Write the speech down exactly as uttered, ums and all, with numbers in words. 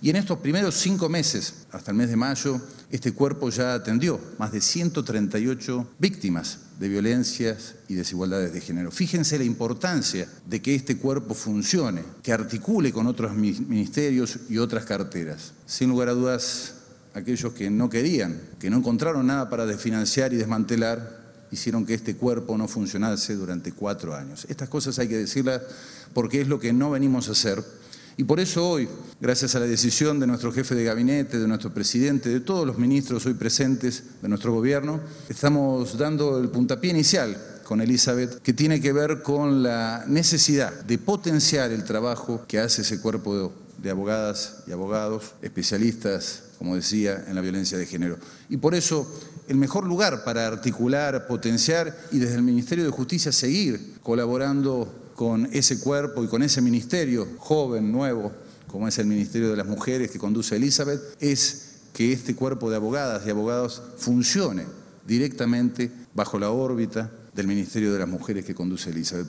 Y en estos primeros cinco meses, hasta el mes de mayo, este cuerpo ya atendió más de ciento treinta y ocho víctimas de violencias y desigualdades de género. Fíjense la importancia de que este cuerpo funcione, que articule con otros ministerios y otras carteras. Sin lugar a dudas, aquellos que no querían, que no encontraron nada para desfinanciar y desmantelar, hicieron que este cuerpo no funcionase durante cuatro años. Estas cosas hay que decirlas porque es lo que no venimos a hacer. Y por eso hoy, gracias a la decisión de nuestro jefe de gabinete, de nuestro presidente, de todos los ministros hoy presentes de nuestro gobierno, estamos dando el puntapié inicial con Elizabeth, que tiene que ver con la necesidad de potenciar el trabajo que hace ese cuerpo de abogadas y abogados, especialistas, como decía, en la violencia de género. Y por eso, el mejor lugar para articular, potenciar y desde el Ministerio de Justicia seguir colaborando con ese cuerpo y con ese ministerio joven, nuevo, como es el Ministerio de las Mujeres que conduce Elizabeth, es que este cuerpo de abogadas y abogados funcione directamente bajo la órbita del Ministerio de las Mujeres que conduce Elizabeth.